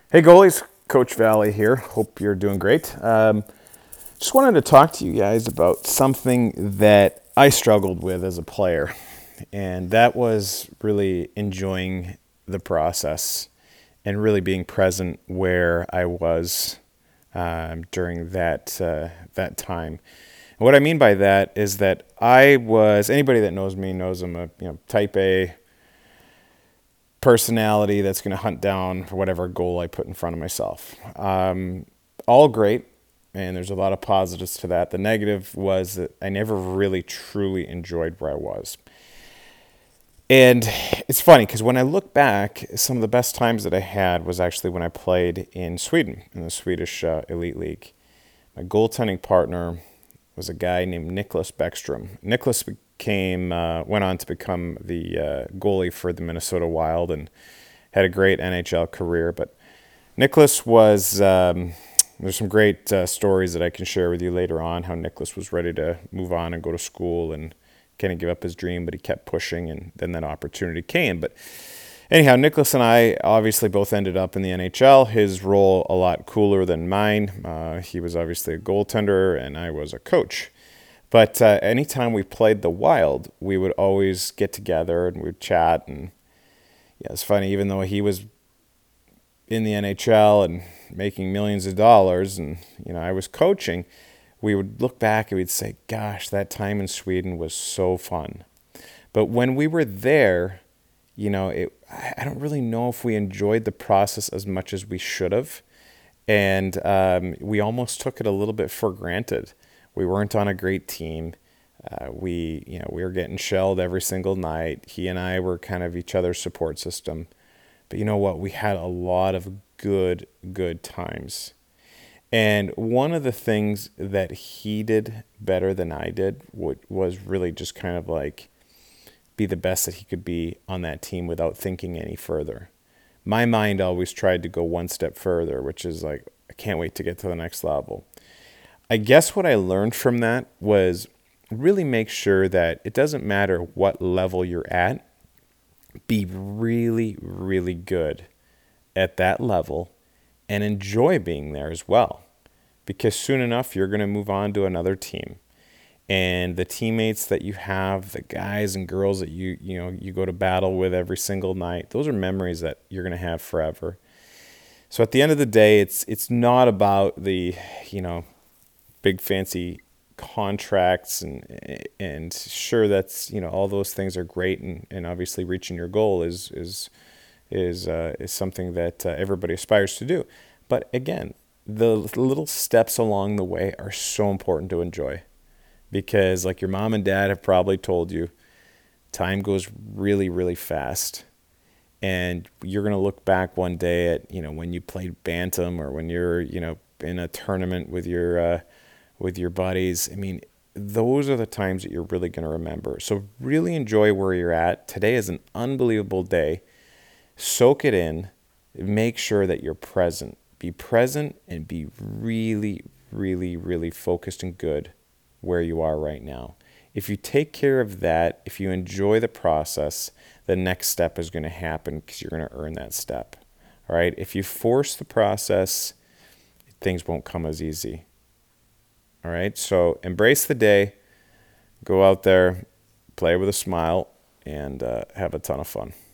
Hey goalies, Coach Valley here. Hope you're doing great. Just wanted to talk to you guys about something that I struggled with as a player, and that was really enjoying the process and really being present where I was during that time. And what I mean by that is that I was anybody that knows me knows I'm a type A personality that's going to hunt down whatever goal I put in front of myself. All great, and there's a lot of positives to that. The negative was that I never really truly enjoyed where I was. And it's funny because when I look back, some of the best times that I had was actually when I played in Sweden, in the Swedish Elite League. My goaltending partner was a guy named Nicholas Bäckström. Nicholas went on to become the goalie for the Minnesota Wild and had a great NHL career. But Nicholas was, there's some great stories that I can share with you later on, how Nicholas was ready to move on and go to school and kind of give up his dream, but he kept pushing, and then that opportunity came. But anyhow, Nicholas and I obviously both ended up in the NHL. His role a lot cooler than mine. He was obviously a goaltender, and I was a coach. But anytime we played the Wild, we would always get together and we'd chat. And yeah, it's funny, even though he was in the NHL and making millions of dollars, and I was coaching, we would look back and we'd say, "Gosh, that time in Sweden was so fun." But when we were there, I don't really know if we enjoyed the process as much as we should have, and we almost took it a little bit for granted. We weren't on a great team. We were getting shelled every single night. He and I were kind of each other's support system. But you know what? We had a lot of good times. And one of the things that he did better than I did was really just kind of like be the best that he could be on that team without thinking any further. My mind always tried to go one step further, which is like, I can't wait to get to the next level. I guess what I learned from that was really make sure that it doesn't matter what level you're at, be really, really good at that level and enjoy being there as well. Because soon enough, you're going to move on to another team. And the teammates that you have, the guys and girls that you go to battle with every single night, those are memories that you're going to have forever. So at the end of the day, it's not about the, big fancy contracts and sure, that's all those things are great, and obviously reaching your goal is something that everybody aspires to do. But again, the little steps along the way are so important to enjoy, because like your mom and dad have probably told you, time goes really, really fast. And you're going to look back one day at, when you played bantam, or when you're, in a tournament with your buddies. I mean, those are the times that you're really going to remember. So really enjoy where you're at. Today is an unbelievable day. Soak it in. Make sure that you're present. Be present and be really, really, really focused and good where you are right now. If you take care of that, if you enjoy the process, the next step is going to happen, because you're going to earn that step. All right? If you force the process, things won't come as easy. All right? So embrace the day. Go out there, play with a smile, and have a ton of fun.